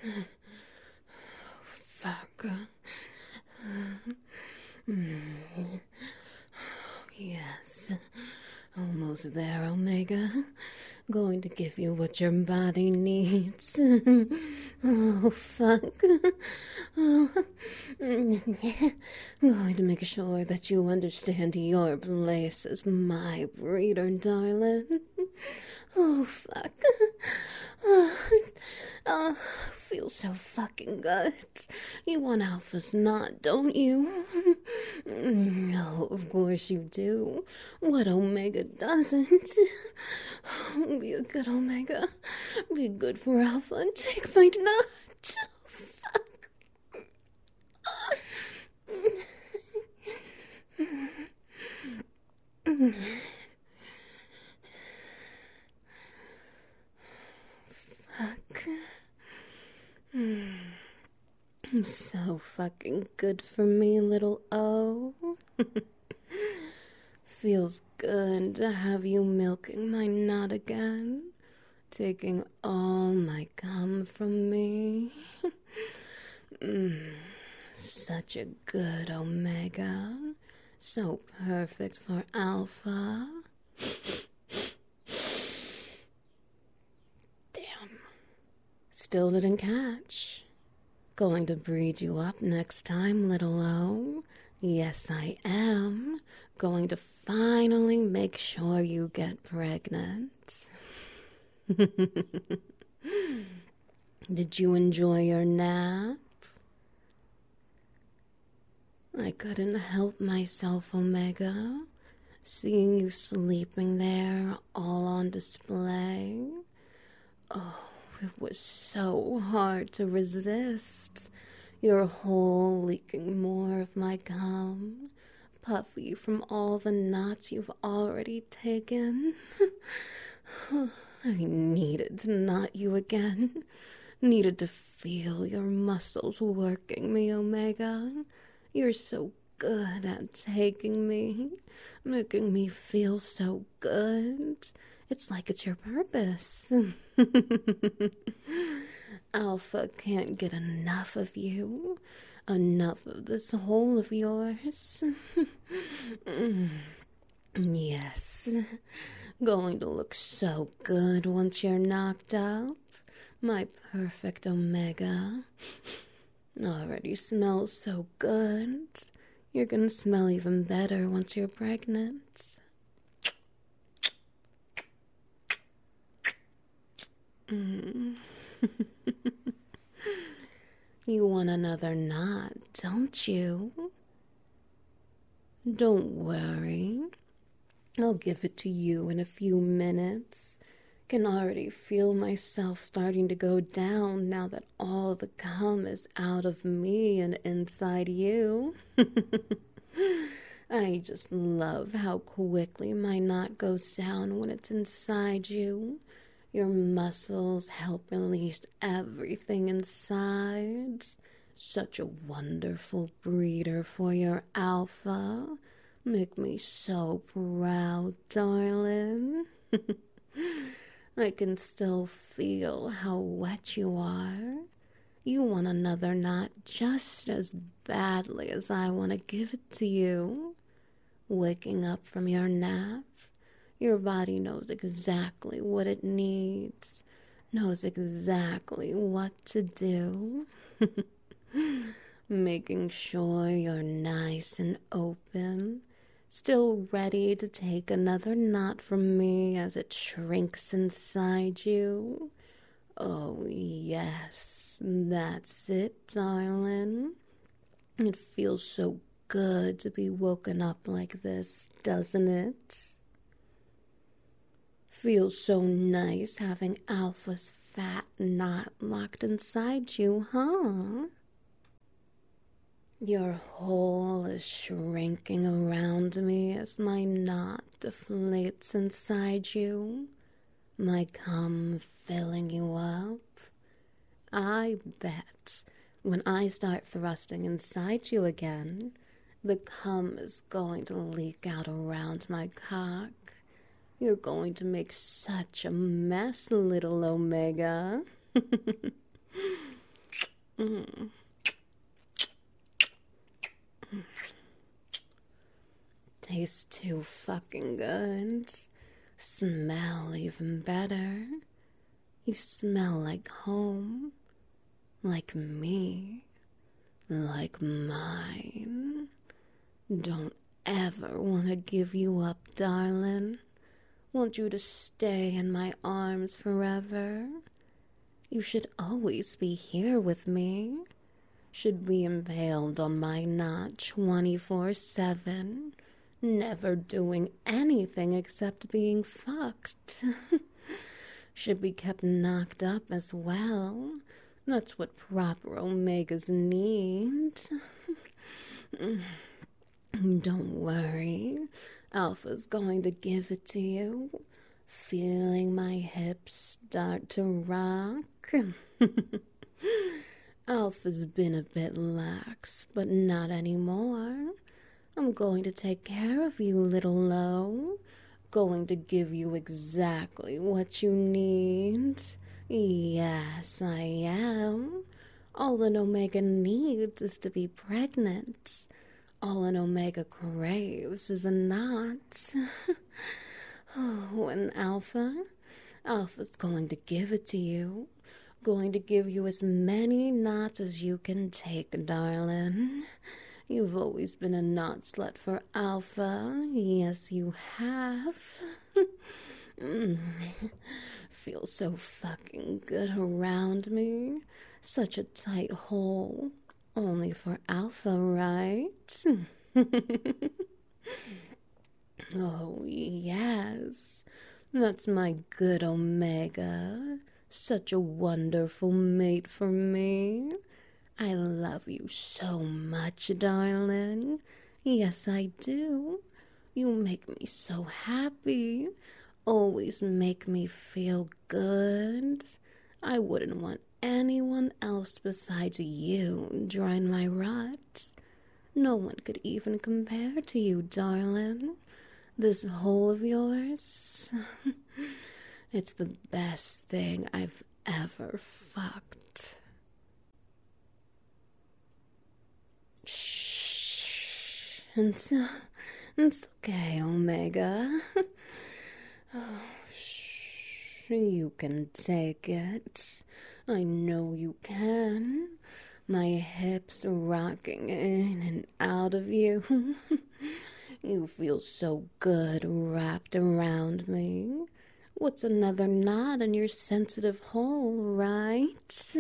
Fuck. Yes. Almost there, Omega. Going to give you what your body needs. Oh, fuck. Oh. Going to make sure that you understand your place as my breeder, darling. Oh, fuck. Oh, feels so fucking good. You want Alpha's not, don't you? No, of course you do. What Omega doesn't? Be a good Omega. Be good for Alpha and take my nut. Fuck. Fuck. So fucking good for me, little O. Feels good to have you milking my nut again, taking all my cum from me. Such a good Omega. So perfect for Alpha. Damn. Still didn't catch. Going to breed you up next time, little O. Yes, I am. Going to finally make sure you get pregnant. Did you enjoy your nap? I couldn't help myself, Omega. Seeing you sleeping there, all on display. Oh, it was so hard to resist. Your hole leaking more of my cum, puffy from all the knots you've already taken. I needed to knot you again. Needed to feel your muscles working me, Omega. You're so good at taking me, making me feel so good. It's like it's your purpose. Alpha can't get enough of you, enough of this hole of yours. Yes, going to look so good once you're knocked up. My perfect Omega. Already smells so good. You're gonna smell even better once you're pregnant. You want another knot, don't you? Don't worry. I'll give it to you in a few minutes. Can already feel myself starting to go down now that all the cum is out of me and inside you. I just love how quickly my knot goes down when it's inside you. Your muscles help release everything inside. Such a wonderful breeder for your Alpha. Make me so proud, darling. I can still feel how wet you are. You want another knot just as badly as I want to give it to you. Waking up from your nap, your body knows exactly what it needs, knows exactly what to do. Making sure you're nice and open, still ready to take another knot from me as it shrinks inside you. Oh, yes, that's it, darling. It feels so good to be woken up like this, doesn't it? Feels so nice having Alpha's fat knot locked inside you, huh? Your hole is shrinking around me as my knot deflates inside you, my cum filling you up. I bet when I start thrusting inside you again, the cum is going to leak out around my cock. You're going to make such a mess, little Omega. Mm. Tastes too fucking good. Smell even better. You smell like home. Like me. Like mine. Don't ever want to give you up, darling. Want you to stay in my arms forever. You should always be here with me. Should be impaled on my knot 24/7. Never doing anything except being fucked. Should be kept knocked up as well. That's what proper omegas need. Don't worry. Alpha's going to give it to you. Feeling my hips start to rock. Alpha's been a bit lax, but not anymore. I'm going to take care of you, little Lo. Going to give you exactly what you need. Yes, I am. All an Omega needs is to be pregnant. All an Omega craves is a knot. Oh, and Alpha's going to give it to you. Going to give you as many knots as you can take, darling. You've always been a knot slut for Alpha. Yes, you have. Feels so fucking good around me. Such a tight hole. Only for Alpha, right? Oh, yes. That's my good Omega. Such a wonderful mate for me. I love you so much, darling. Yes, I do. You make me so happy. Always make me feel good. I wouldn't want anyone else besides you drawing my ruts. No one could even compare to you, darling. This hole of yours, it's the best thing I've ever fucked. Shh. It's okay, Omega. Oh, shh. You can take it. I know you can. My hips rocking in and out of you. You feel so good wrapped around me. What's another knot in your sensitive hole, right?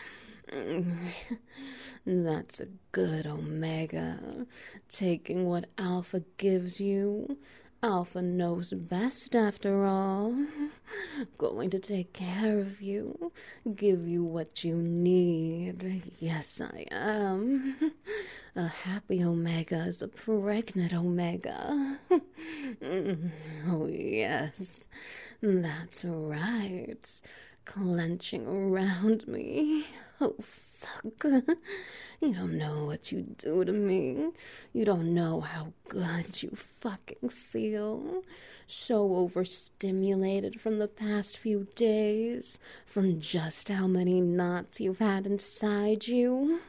That's a good Omega. Taking what Alpha gives you. Alpha knows best after all. Going to take care of you. Give you what you need. Yes, I am. A happy Omega is a pregnant Omega. Oh, yes. That's right. Clenching around me. Oh, fuck. You don't know what you do to me. You don't know how good you fucking feel. So overstimulated from the past few days, from just how many knots you've had inside you.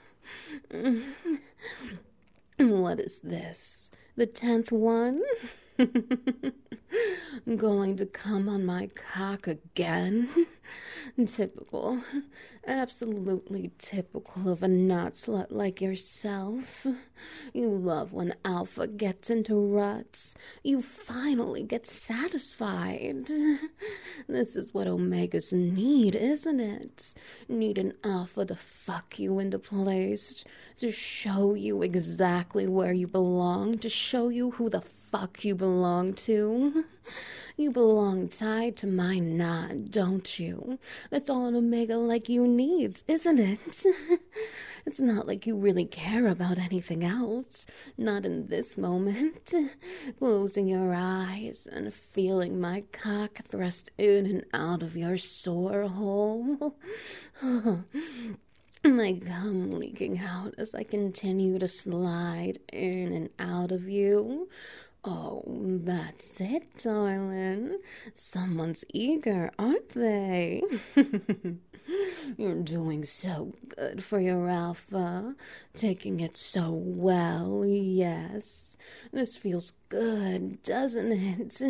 What is this? The 10th one? Going to come on my cock again? Typical. Absolutely typical of a knot slut like yourself. You love when Alpha gets into ruts. You finally get satisfied. This is what Omegas need, isn't it? Need an Alpha to fuck you into place, to show you exactly where you belong, to show you who the fuck you belong to. You belong tied to my knot, don't you? That's all an Omega like you needs, isn't it? It's not like you really care about anything else. Not in this moment. Closing your eyes and feeling my cock thrust in and out of your sore hole. My gum leaking out as I continue to slide in and out of you. Oh, that's it, darling. Someone's eager, aren't they? You're doing so good for your alpha. Taking it so well, yes. This feels good, doesn't it?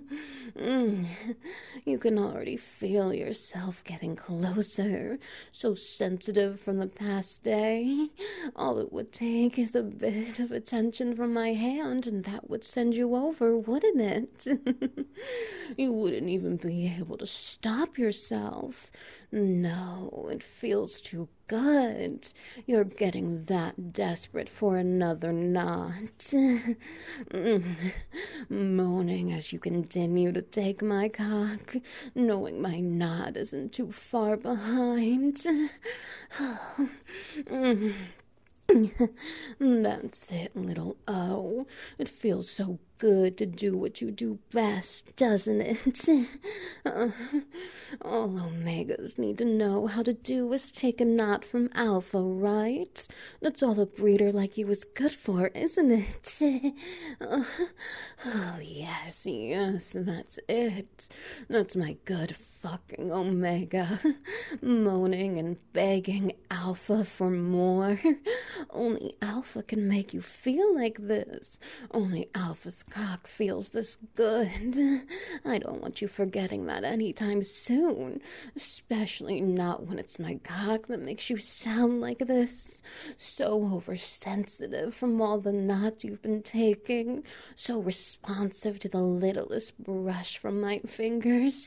You can already feel yourself getting closer. So sensitive from the past day. All it would take is a bit of attention from my hand, and that would send you over, wouldn't it? You wouldn't even be able to stop yourself. No, it feels too good. You're getting that desperate for another knot. Moaning as you continue to take my cock, knowing my knot isn't too far behind. That's it, little O. It feels so good to do what you do best, doesn't it? All Omegas need to know how to do is take a knot from Alpha, right? That's all a breeder like you is good for, isn't it? Oh, yes, that's it. That's my good fucking Omega. Moaning and begging Alpha for more. Only Alpha can make you feel like this. Only Alpha's cock feels this good. I don't want you forgetting that anytime soon. Especially not when it's my cock that makes you sound like this. So oversensitive from all the knots you've been taking. So responsive to the littlest brush from my fingers.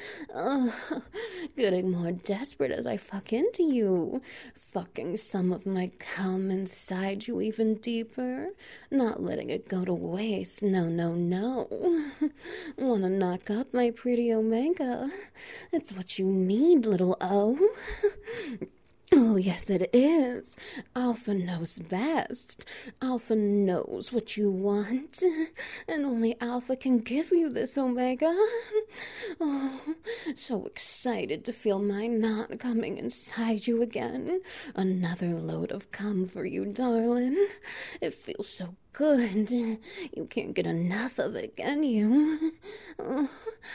Getting more desperate as I fuck into you. Fucking some of my cum inside you even deeper. Not letting it go to waste. No, no, no. Wanna knock up my pretty Omega? It's what you need, little O. Oh, yes, it is. Alpha knows best. Alpha knows what you want. And only Alpha can give you this, Omega. Oh, so excited to feel my knot coming inside you again. Another load of cum for you, darling. It feels so good. You can't get enough of it, can you? Oh.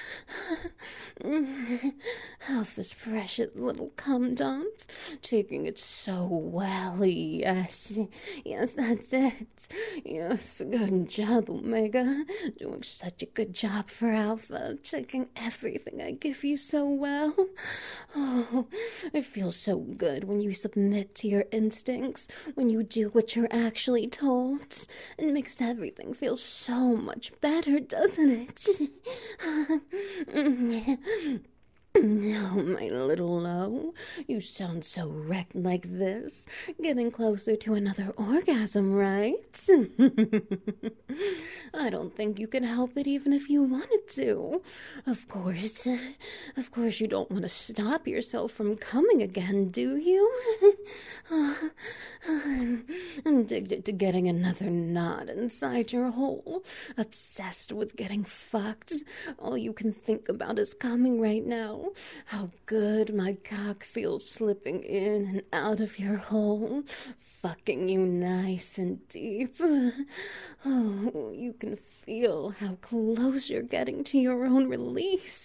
Alpha's precious little cum dump. Taking it so well, yes. Yes, that's it. Yes, good job, Omega. Doing such a good job for Alpha. Taking everything I give you so well. Oh, it feels so good when you submit to your instincts, when you do what you're actually told. It makes everything feel so much better, doesn't it? Oh, my little Lo, you sound so wrecked like this. Getting closer to another orgasm, right? I don't think you can help it even if you wanted to. Of course you don't want to stop yourself from coming again, do you? I'm addicted to getting another knot inside your hole. Obsessed with getting fucked. All you can think about is coming right now. How good my cock feels slipping in and out of your hole, fucking you nice and deep. Oh, you can feel how close you're getting to your own release.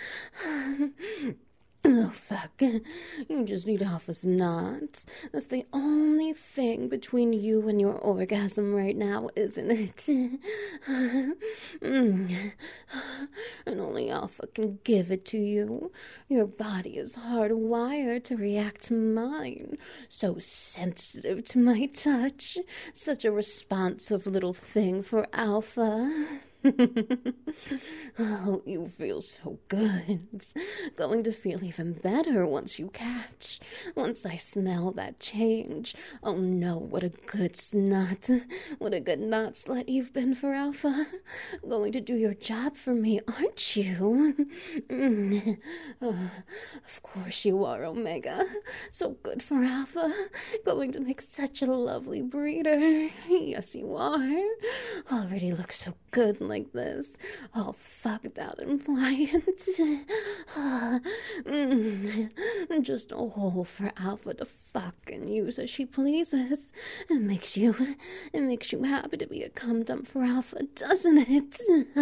Oh, fuck. You just need Alpha's knots. That's the only thing between you and your orgasm right now, isn't it? And only Alpha can give it to you. Your body is hardwired to react to mine. So sensitive to my touch. Such a responsive little thing for Alpha. Oh, you feel so good. Going to feel even better once you catch. Once I smell that change. Oh no, what a good snot. What a good knot slut you've been for Alpha. Going to do your job for me, aren't you? Oh, of course you are, Omega. So good for Alpha. Going to make such a lovely breeder. Yes, you are. Already looks so good like this, all fucked out and pliant. Just a hole for Alpha to fuck and and use as she pleases. It makes you happy to be a cum dump for Alpha, doesn't it?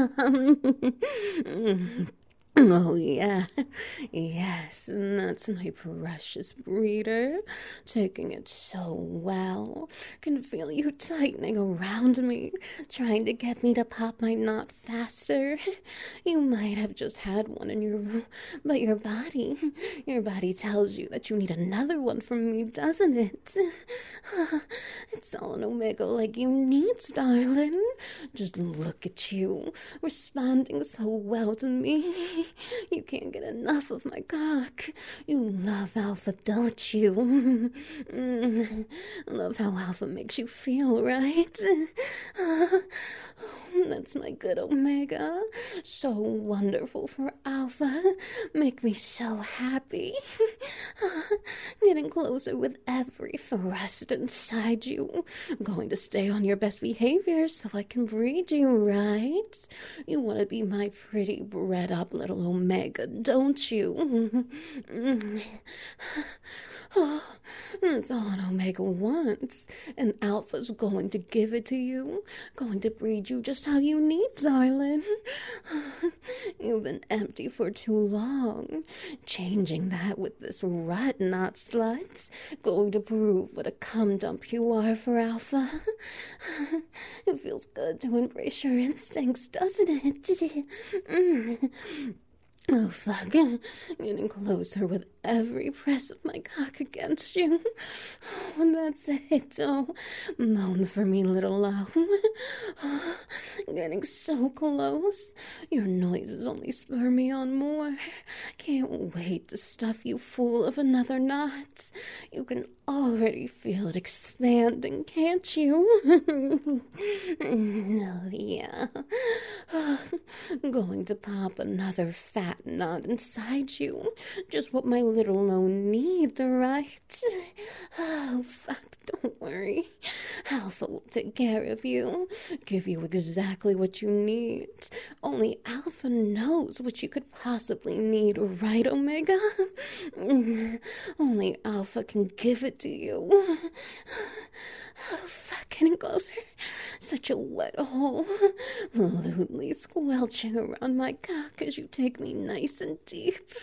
Oh, yeah. Yes, and that's my precious breeder. Taking it so well. Can feel you tightening around me, trying to get me to pop my knot faster. You might have just had one in your room, but your body tells you that you need another one from me, doesn't it? It's all an omega like you need, darling. Just look at you, responding so well to me. You can't get enough of my cock. You love Alpha, don't you? Love how Alpha makes you feel, right? That's my good Omega. So wonderful for Alpha. Make me so happy. Getting closer with every thrust inside you. Going to stay on your best behavior so I can breed you, right? You want to be my pretty bred up little Omega, don't you? Oh, that's all an Omega wants, and Alpha's going to give it to you, going to breed you just how you need, darling. You've been empty for too long. Changing that with this rut knot slut, going to prove what a cum dump you are for Alpha. It feels good to embrace your instincts, doesn't it? Oh, fuck. Getting closer with every press of my cock against you. Oh, that's it. Oh, moan for me, little love. Getting so close. Your noises only spur me on more. Can't wait to stuff you full of another knot. You can already feel it expanding, can't you? Oh, yeah. Going to pop another fat knot inside you. Just what my little lone needs, right? Oh, fuck, don't worry. Alpha will take care of you. Give you exactly what you need. Only Alpha knows what you could possibly need, right, Omega? Only Alpha can give it to you. Oh, fuck, getting closer. Such a wet hole. Lewdly squelching around my cock as you take me nice and deep.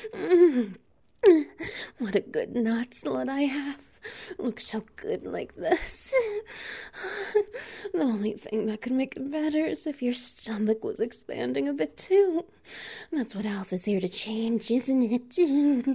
What a good knot slut I have. Looks so good like this. The only thing that could make it better is if your stomach was expanding a bit too. That's what Alpha's here to change, isn't it?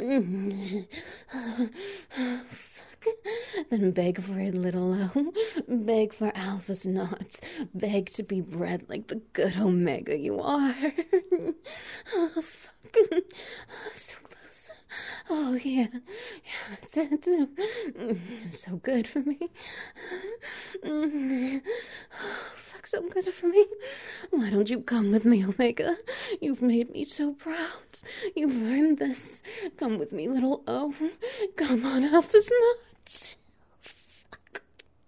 Then beg for it, little O. Beg for Alpha's knots. Beg to be bred like the good Omega you are. Oh, fuck. So close. Oh, yeah. Yeah, that's it. So good for me. Oh, fuck, so good for me. Why don't you come with me, Omega? You've made me so proud. You've earned this. Come with me, little O. Come on, Alpha's nuts. Fuck.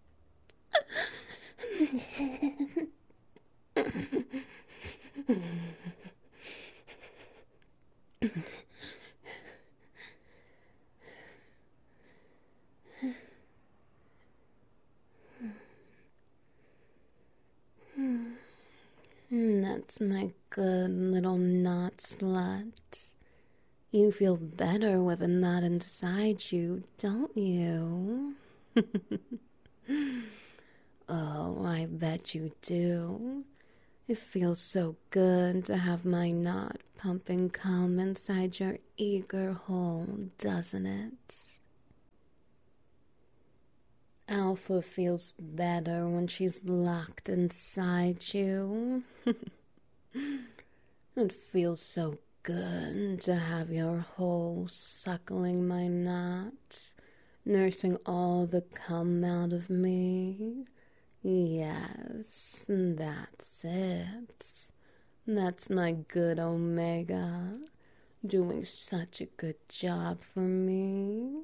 That's my good little knot slut. You feel better with a knot inside you, don't you? Oh, I bet you do. It feels so good to have my knot pumping cum inside your eager hole, doesn't it? Alpha feels better when she's locked inside you. It feels so good to have your hole suckling my knot, nursing all the cum out of me. Yes, that's it. That's my good Omega, doing such a good job for me.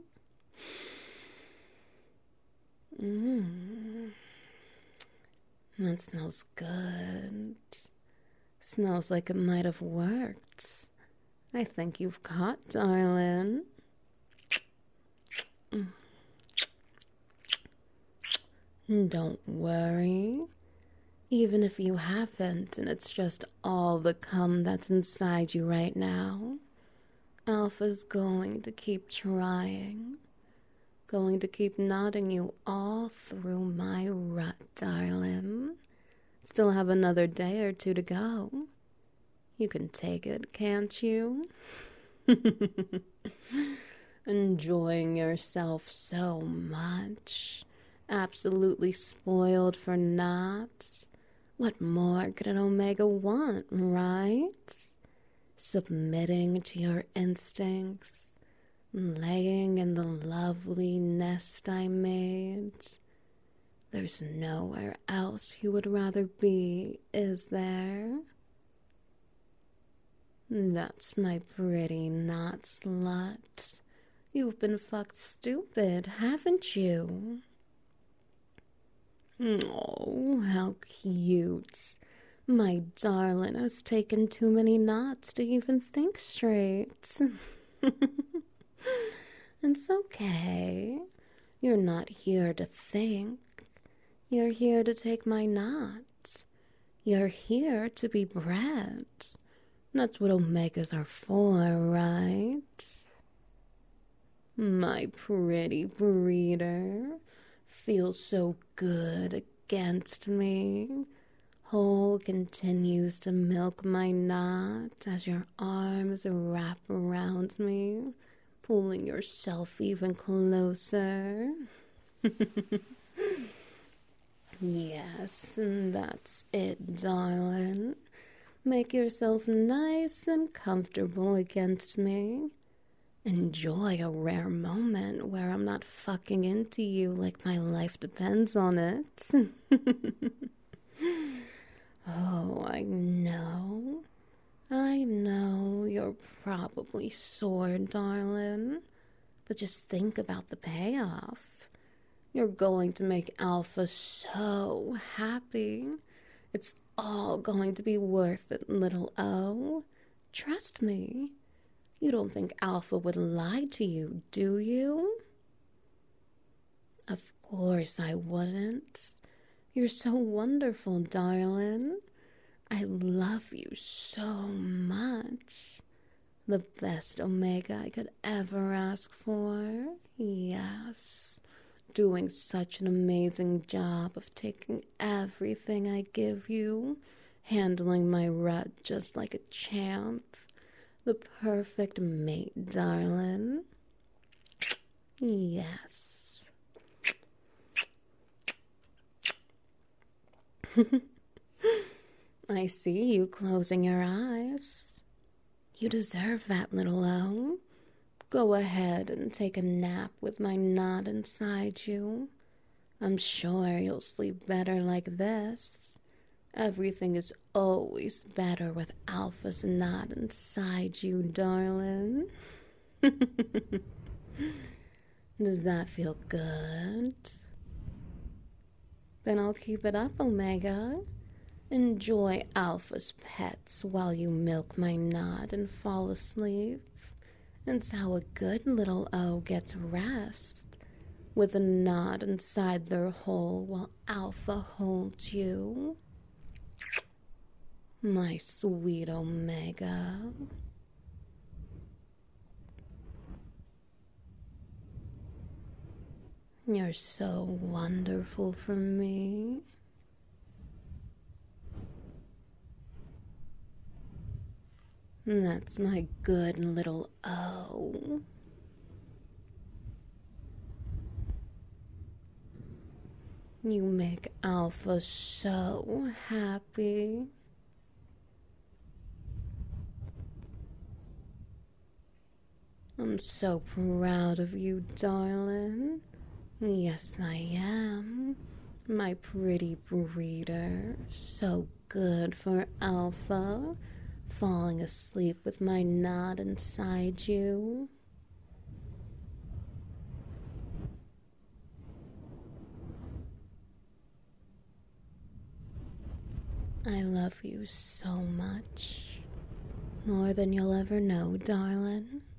That smells good. Smells like it might have worked. I think you've caught, darling. Don't worry. Even if you haven't and it's just all the cum that's inside you right now, Alpha's going to keep trying. Going to keep nodding you all through my rut, darling. Still have another day or two to go. You can take it, can't you? Enjoying yourself so much. Absolutely spoiled for knots. What more could an Omega want, right? Submitting to your instincts. Laying in the lovely nest I made. There's nowhere else you would rather be, is there? That's my pretty knot slut. You've been fucked stupid, haven't you? Oh, how cute. My darling has taken too many knots to even think straight. It's okay. You're not here to think. You're here to take my knots. You're here to be bred. That's what Omegas are for, right? My pretty breeder feels so good against me. Hole continues to milk my knot as your arms wrap around me, pulling yourself even closer. Yes, that's it, darling. Make yourself nice and comfortable against me. Enjoy a rare moment where I'm not fucking into you like my life depends on it. Oh, I know. I know you're probably sore, darling. But just think about the payoff. You're going to make Alpha so happy. It's all going to be worth it, little O. Trust me. You don't think Alpha would lie to you, do you? Of course I wouldn't. You're so wonderful, darling. I love you so much. The best Omega I could ever ask for. Yes. Doing such an amazing job of taking everything I give you, handling my rut just like a champ. The perfect mate, darling. Yes. I see you closing your eyes. You deserve that, little O. Go ahead and take a nap with my knot inside you. I'm sure you'll sleep better like this. Everything is always better with Alpha's knot inside you, darling. Does that feel good? Then I'll keep it up, Omega. Enjoy Alpha's pets while you milk my knot and fall asleep. It's how a good little O gets rest, with a knot inside their hole while Alpha holds you. My sweet Omega. You're so wonderful for me. That's my good little O. You make Alpha so happy. I'm so proud of you, darling. Yes, I am. My pretty breeder. So good for Alpha. Falling asleep with my knot inside you. I love you so much. More than you'll ever know, darling.